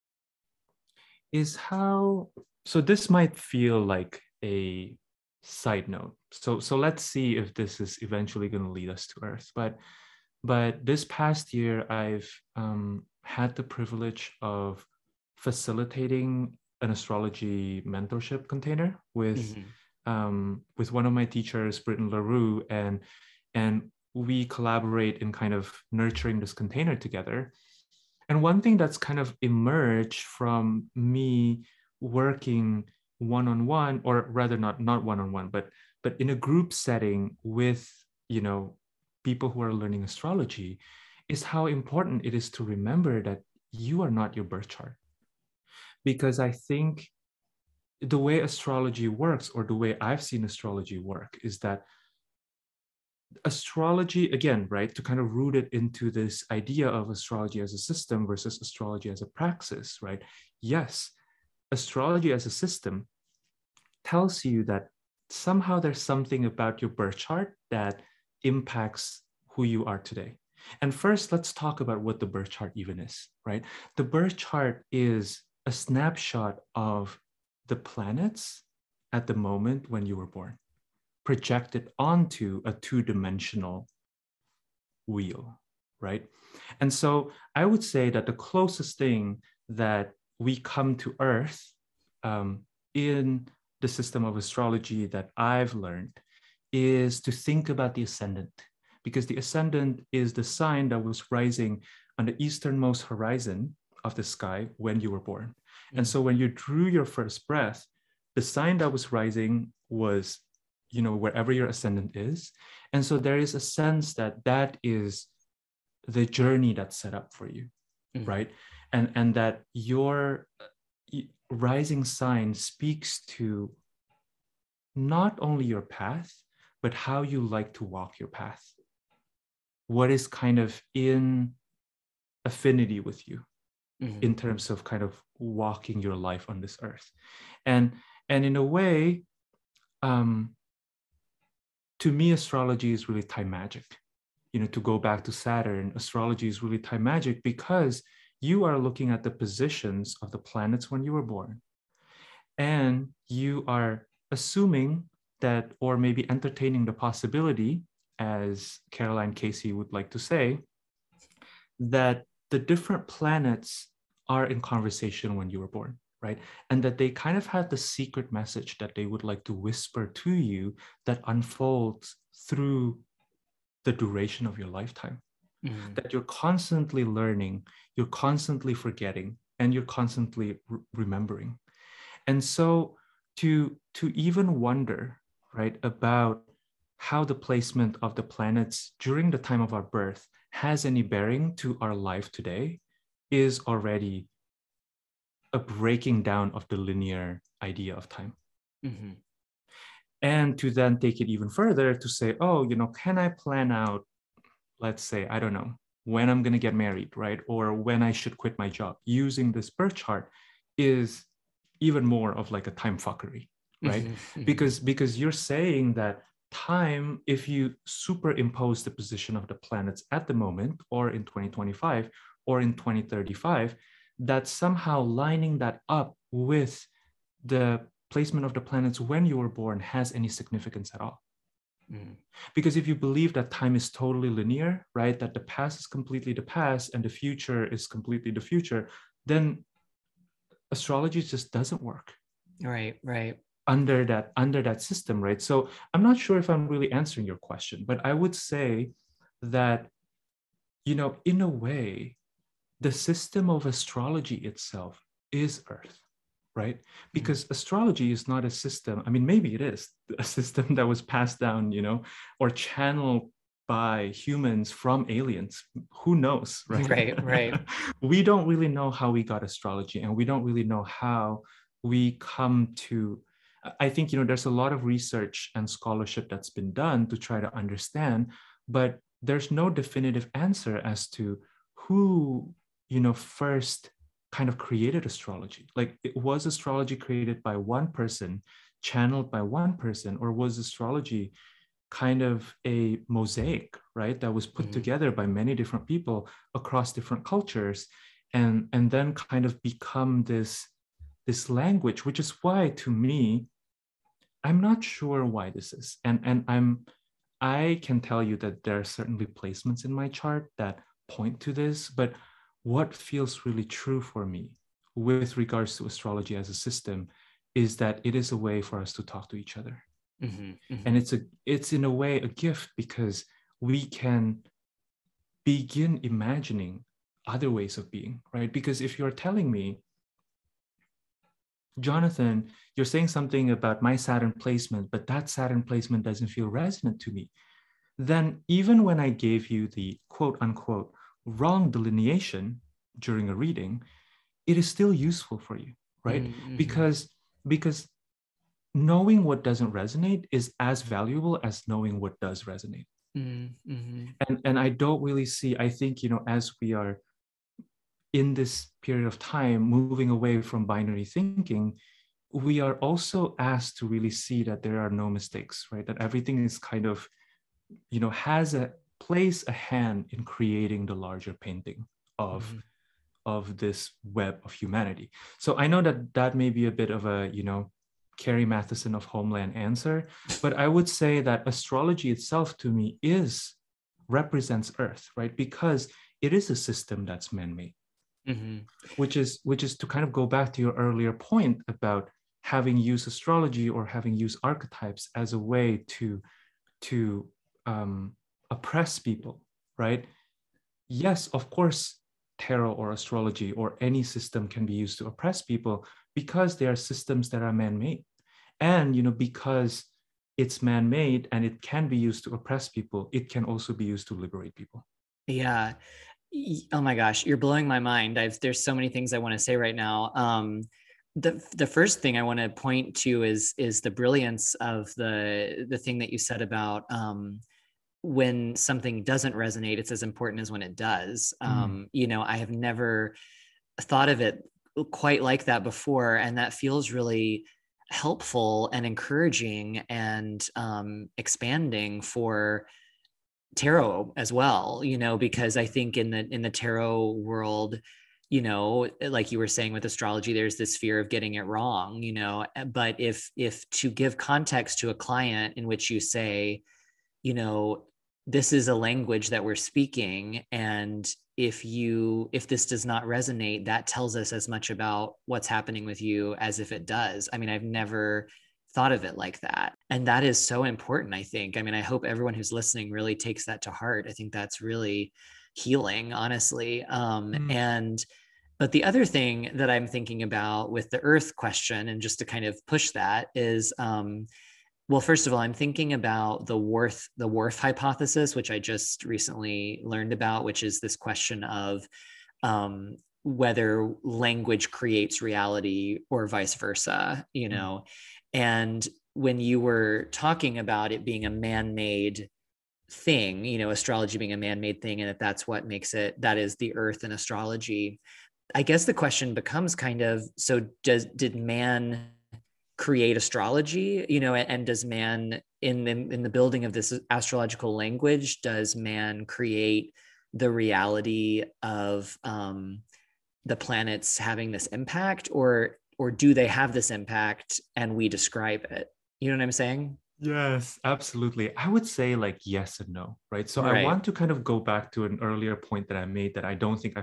is how, so this might feel like a side note. So let's see if this is eventually going to lead us to Earth. But this past year, I've had the privilege of facilitating an astrology mentorship container with one of my teachers, Britton LaRue, and we collaborate in kind of nurturing this container together. And one thing that's kind of emerged from me working one-on-one, or rather not one-on-one, but in a group setting with, people who are learning astrology, is how important it is to remember that you are not your birth chart. Because I think the way astrology works, or the way I've seen astrology work, is that astrology, again, right, to kind of root it into this idea of astrology as a system versus astrology as a praxis, right? Yes, astrology as a system tells you that somehow there's something about your birth chart that impacts who you are today. And first, let's talk about what the birth chart even is, right? The birth chart is a snapshot of the planets at the moment when you were born, projected onto a two-dimensional wheel, right? And so I would say that the closest thing that we come to Earth in the system of astrology that I've learned is to think about the ascendant, because the ascendant is the sign that was rising on the easternmost horizon of the sky when you were born. And so when you drew your first breath, the sign that was rising was, wherever your ascendant is. And so there is a sense that that is the journey that's set up for you, right? And that your rising sign speaks to not only your path, but how you like to walk your path. What is kind of in affinity with you in terms of kind of walking your life on this earth. And in a way, to me, astrology is really time magic. To go back to Saturn, astrology is really time magic because you are looking at the positions of the planets when you were born. And you are assuming that, or maybe entertaining the possibility, as Caroline Casey would like to say, that the different planets are in conversation when you were born, right? And that they kind of have the secret message that they would like to whisper to you that unfolds through the duration of your lifetime. That you're constantly learning, you're constantly forgetting, and you're constantly remembering. And so to even wonder, right, about how the placement of the planets during the time of our birth has any bearing to our life today is already a breaking down of the linear idea of time. And to then take it even further to say, oh, can I plan out let's say, I don't know, when I'm going to get married, right? Or when I should quit my job using this birth chart is even more of like a time fuckery, right? Because you're saying that time, if you superimpose the position of the planets at the moment, or in 2025, or in 2035, that somehow lining that up with the placement of the planets when you were born has any significance at all. Because if you believe that time is totally linear, right, that the past is completely the past and the future is completely the future, then astrology just doesn't work. Right. Under that system, right? So I'm not sure if I'm really answering your question, but I would say that, in a way, the system of astrology itself is Earth, right? Because astrology is not a system. I mean, maybe it is a system that was passed down, or channeled by humans from aliens. Who knows, right? Right. We don't really know how we got astrology, and we don't really know how we come to. I think, there's a lot of research and scholarship that's been done to try to understand, but there's no definitive answer as to who, first kind of created astrology. Like, was astrology created by one person, channeled by one person, or was astrology kind of a mosaic, right, that was put together by many different people across different cultures, and then kind of become this language, which is why, to me, I'm not sure why this is. And I can tell you that there are certainly placements in my chart that point to this, but what feels really true for me with regards to astrology as a system is that it is a way for us to talk to each other. And it's in a way a gift, because we can begin imagining other ways of being, right? Because if you're telling me, Jonathan, you're saying something about my Saturn placement, but that Saturn placement doesn't feel resonant to me, then even when I gave you the quote unquote wrong delineation during a reading, it is still useful for you, right? Because knowing what doesn't resonate is as valuable as knowing what does resonate. And I don't really see, I think, as we are in this period of time moving away from binary thinking, we are also asked to really see that there are no mistakes, right? That everything is kind of, plays a hand in creating the larger painting of this web of humanity. So I know that may be a bit of a, Carrie Matheson of Homeland answer, but I would say that astrology itself, to me, represents Earth, right? Because it is a system that's man-made. Which is to kind of go back to your earlier point about having used astrology or having used archetypes as a way to oppress people, right? Yes, of course, tarot or astrology or any system can be used to oppress people, because they are systems that are man-made. And because it's man-made and it can be used to oppress people, it can also be used to liberate people. Yeah. Oh my gosh, you're blowing my mind. There's so many things I want to say right now. The first thing I want to point to is the brilliance of the thing that you said about when something doesn't resonate, it's as important as when it does. I have never thought of it quite like that before, and that feels really helpful and encouraging and expanding for tarot as well, because I think in the tarot world, like you were saying with astrology, there's this fear of getting it wrong, but if to give context to a client in which you say, this is a language that we're speaking, and if this does not resonate, that tells us as much about what's happening with you as if it does. I mean, I've never thought of it like that. And that is so important, I think. I mean, I hope everyone who's listening really takes that to heart. I think that's really healing, honestly. But the other thing that I'm thinking about with the Earth question, and just to kind of push that, is, well, first of all, I'm thinking about the Worth hypothesis, which I just recently learned about, which is this question of whether language creates reality or vice versa, And when you were talking about it being a man-made thing, astrology being a man-made thing, and that's what makes it, that is the earth in astrology. I guess the question becomes kind of, so did man create astrology, and does man in the building of this astrological language, does man create the reality of the planets having this impact, or do they have this impact and we describe it? You know what I'm saying? Yes, absolutely. I would say like yes and no, right? So I Right. want to kind of go back to an earlier point that I made that I don't think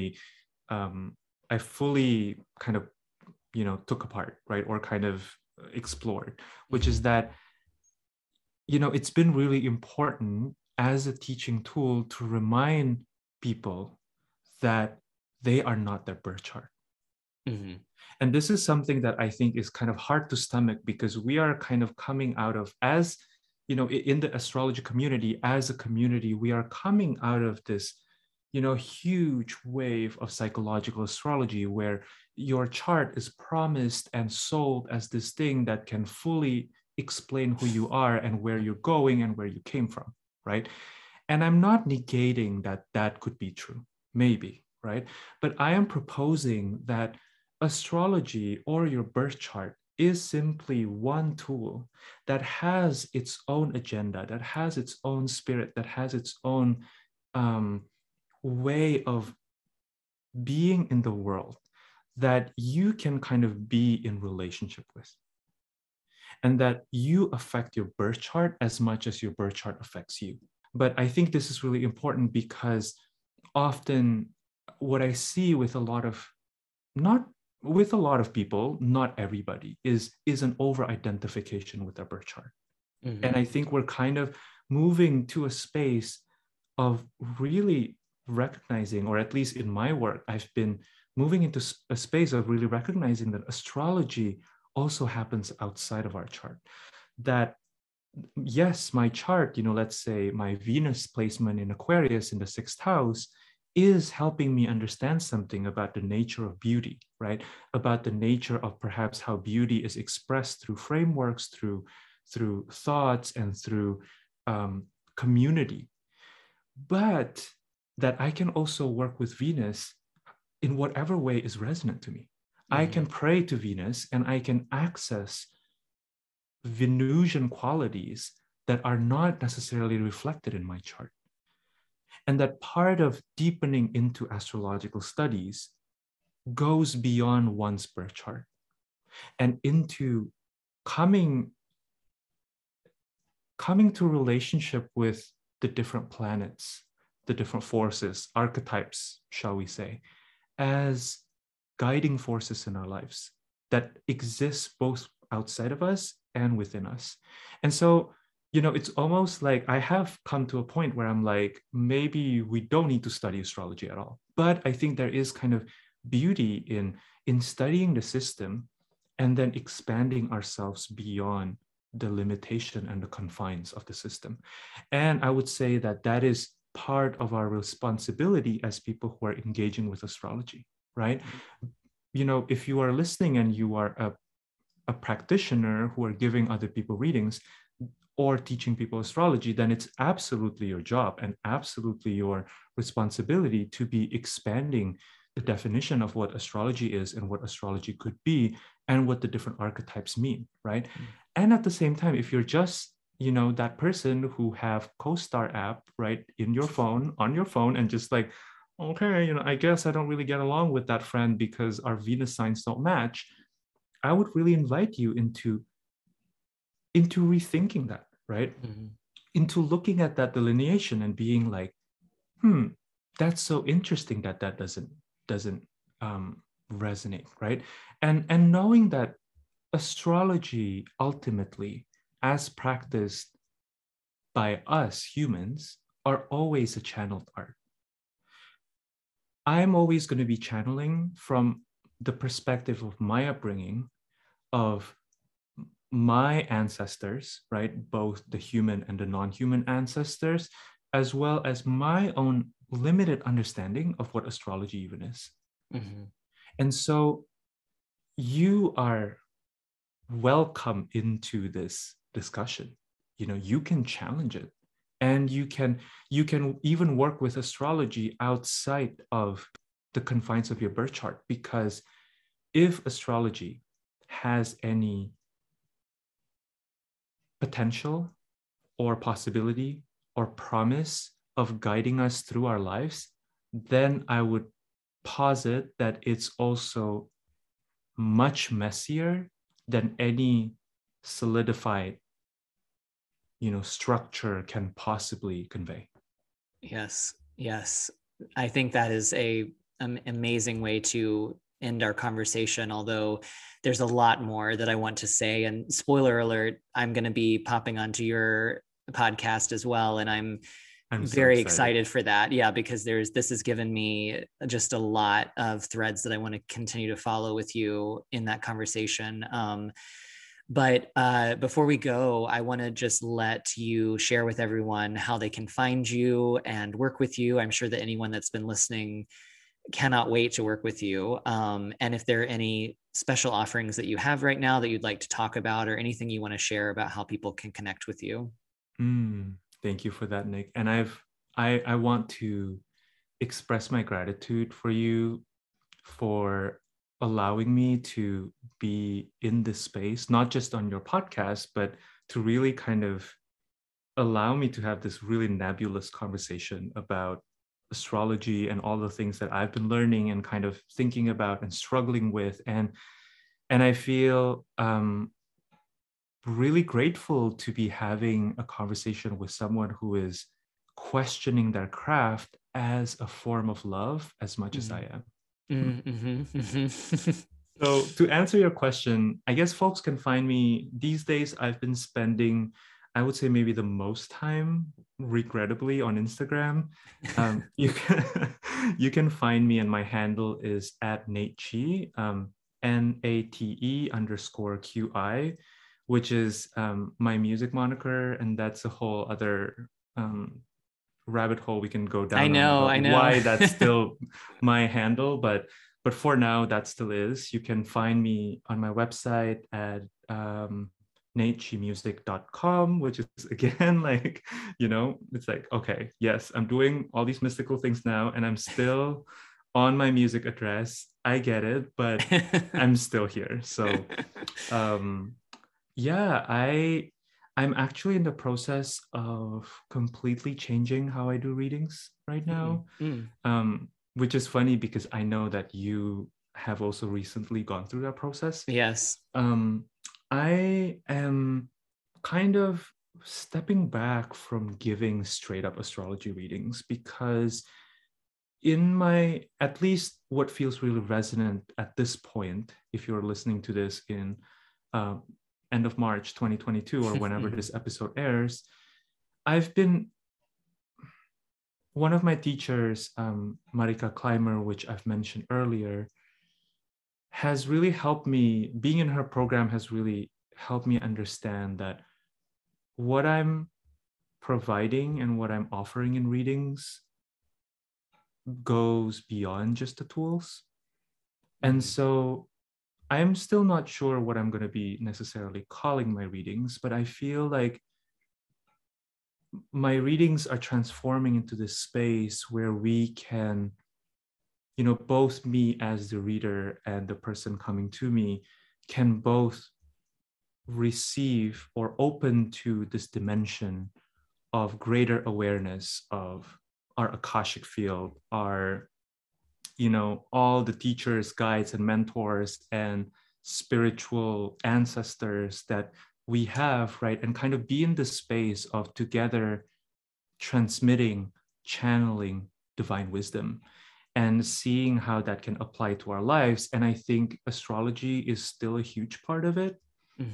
I fully kind of, took apart, right? Or kind of explored, which is that, it's been really important as a teaching tool to remind people that they are not their birth chart. Mm-hmm. And this is something that I think is kind of hard to stomach because we are kind of coming out of, as in the astrology community, as a community, we are coming out of this, huge wave of psychological astrology where your chart is promised and sold as this thing that can fully explain who you are and where you're going and where you came from, right? And I'm not negating that that could be true, maybe, right? But I am proposing that astrology or your birth chart is simply one tool that has its own agenda, that has its own spirit, that has its own way of being in the world that you can kind of be in relationship with. And that you affect your birth chart as much as your birth chart affects you. But I think this is really important because often what I see with not a lot of people, not everybody, is an over-identification with their birth chart. Mm-hmm. And I think we're kind of moving to a space of really recognizing, or at least in my work, I've been moving into a space of really recognizing that astrology also happens outside of our chart. That yes, my chart, let's say my Venus placement in Aquarius in the 6th house is helping me understand something about the nature of beauty, right? About the nature of perhaps how beauty is expressed through frameworks, through thoughts, and through community. But that I can also work with Venus in whatever way is resonant to me. I can pray to Venus and I can access Venusian qualities that are not necessarily reflected in my chart. And that part of deepening into astrological studies goes beyond one's birth chart and into coming to relationship with the different planets, the different forces, archetypes, shall we say, as guiding forces in our lives that exist both outside of us and within us. And so, it's almost like I have come to a point where I'm like, maybe we don't need to study astrology at all. But I think there is kind of beauty in studying the system and then expanding ourselves beyond the limitation and the confines of the system. And I would say that that is part of our responsibility as people who are engaging with astrology, right? If you are listening and you are a practitioner who are giving other people readings or teaching people astrology, then it's absolutely your job and absolutely your responsibility to be expanding the definition of what astrology is and what astrology could be and what the different archetypes mean, right? And at the same time, if you're just that person who have CoStar app, right, on your phone and just like, okay, I guess I don't really get along with that friend because our Venus signs don't match, I would really invite you into rethinking that, right? Into looking at that delineation and being like, that's so interesting that doesn't resonate, right? And knowing that astrology ultimately, as practiced by us humans, are always a channeled art. I'm always going to be channeling from the perspective of my upbringing, of my ancestors, right? Both the human and the non-human ancestors, as well as my own limited understanding of what astrology even is. And so you are welcome into this discussion. You can challenge it And you can even work with astrology outside of the confines of your birth chart, because if astrology has any potential or possibility or promise of guiding us through our lives, then I would posit that it's also much messier than any solidified, structure can possibly convey. Yes. I think that is an amazing way to end our conversation, although there's a lot more that I want to say. And spoiler alert, I'm going to be popping onto your podcast as well. And I'm very so excited for that. Yeah, because this has given me just a lot of threads that I want to continue to follow with you in that conversation. But before we go, I want to just let you share with everyone how they can find you and work with you. I'm sure that anyone that's been listening cannot wait to work with you. And if there are any special offerings that you have right now that you'd like to talk about, or anything you want to share about how people can connect with you. Thank you for that, Nick. And I want to express my gratitude for you for allowing me to be in this space, not just on your podcast, but to really kind of allow me to have this really nebulous conversation about astrology and all the things that I've been learning and kind of thinking about and struggling with. And I feel really grateful to be having a conversation with someone who is questioning their craft as a form of love as much as I am. So to answer your question, I guess folks can find me these days. I've been spending, I would say, maybe the most time, regrettably, on Instagram. You can find me, and my handle is @NateChi, NATE_QI, which is my music moniker, and that's a whole other rabbit hole we can go down. I know. Why that's still my handle, but for now that still is. You can find me on my website at natechimusic.com, which is again like, it's like, okay, yes, I'm doing all these mystical things now and I'm still on my music address. I get it, but I'm still here. So I'm actually in the process of completely changing how I do readings right now, which is funny because I know that you have also recently gone through that process. Yes. I am kind of stepping back from giving straight up astrology readings, because at least what feels really resonant at this point, if you're listening to this in end of March 2022 or whenever this episode airs, one of my teachers, Marika Clymer, which I've mentioned earlier, has really helped me. Being in her program has really helped me understand that what I'm providing and what I'm offering in readings goes beyond just the tools. And so I'm still not sure what I'm going to be necessarily calling my readings, but I feel like my readings are transforming into this space where we can, both me as the reader and the person coming to me can both receive or open to this dimension of greater awareness of our Akashic field, our all the teachers, guides, and mentors and spiritual ancestors that we have, right? And kind of be in the space of together transmitting, channeling divine wisdom and seeing how that can apply to our lives. And I think astrology is still a huge part of it.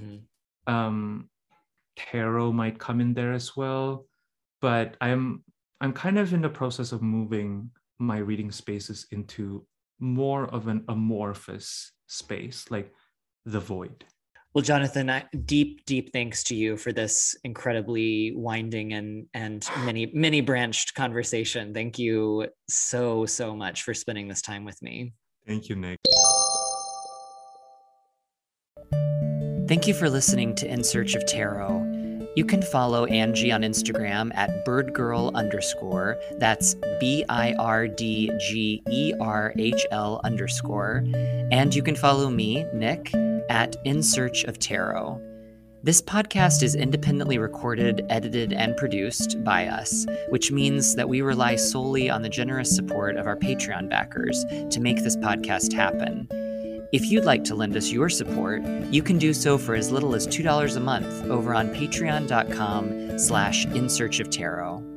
Tarot might come in there as well, but I'm kind of in the process of moving my reading spaces into more of an amorphous space, like the void. Well, Jonathan, deep thanks to you for this incredibly winding and many branched conversation. Thank you so much for spending this time with me. Thank you, Nick. Thank you for listening to In Search of Tarot. You can follow Angie on Instagram at birdgirl_. That's BIRDGERHL_. And you can follow me, Nick, at In Search of Tarot. This podcast is independently recorded, edited, and produced by us, which means that we rely solely on the generous support of our Patreon backers to make this podcast happen. If you'd like to lend us your support, you can do so for as little as $2 a month over on patreon.com/insearchoftarot.